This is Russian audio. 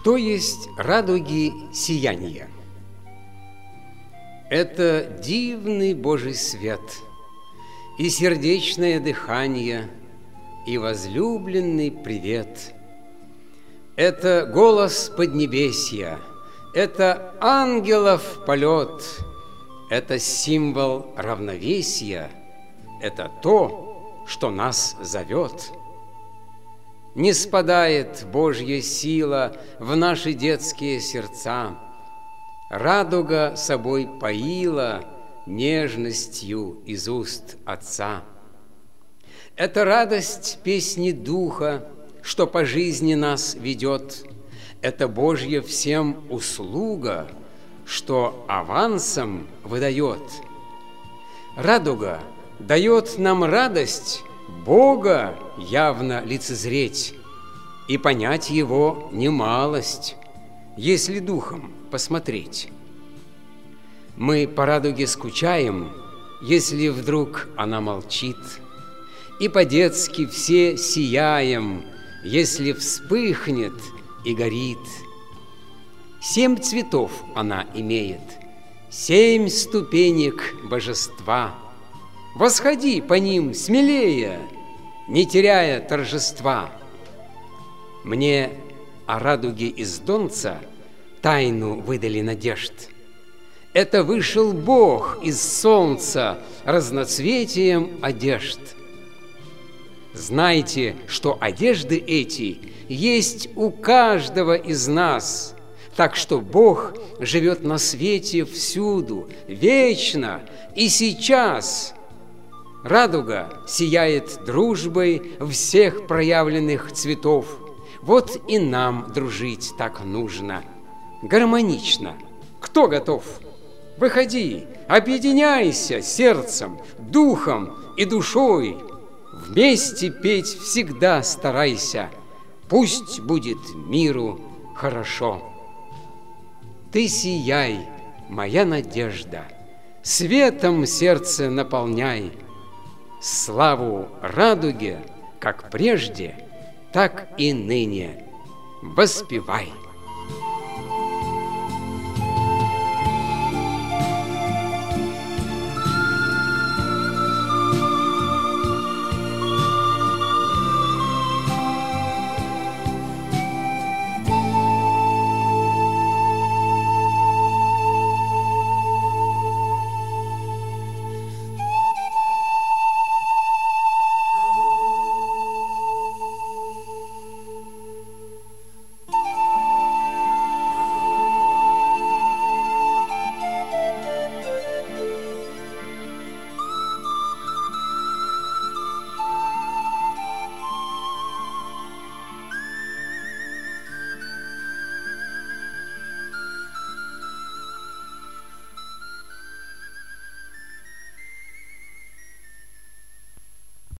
Что есть радуги сияния? Это дивный Божий свет, и сердечное дыхание, и возлюбленный привет. Это голос поднебесья, это ангелов полет, это символ равновесия, это то, что нас зовет. Не спадает Божья сила в наши детские сердца. Радуга собой поила нежностью из уст Отца. Это радость песни Духа, что по жизни нас ведет. Это Божья всем услуга, что авансом выдает. Радуга дает нам радость Бога явно лицезреть и понять Его немалость, если духом посмотреть. Мы по радуге скучаем, если вдруг она молчит, и по-детски все сияем, если вспыхнет и горит. 7 цветов она имеет, 7 ступенек божества. Восходи по ним смелее, не теряя торжества. Мне о радуге из Донца тайну выдали надежд. Это вышел Бог из солнца разноцветием одежд. Знайте, что одежды эти есть у каждого из нас, так что Бог живет на свете всюду, вечно и сейчас. Радуга сияет дружбой всех проявленных цветов. Вот и нам дружить так нужно, гармонично. Кто готов? Выходи, объединяйся сердцем, духом и душой. Вместе петь всегда старайся, пусть будет миру хорошо. Ты сияй, моя надежда, светом сердце наполняй. Славу радуге, как прежде, так и ныне воспевай.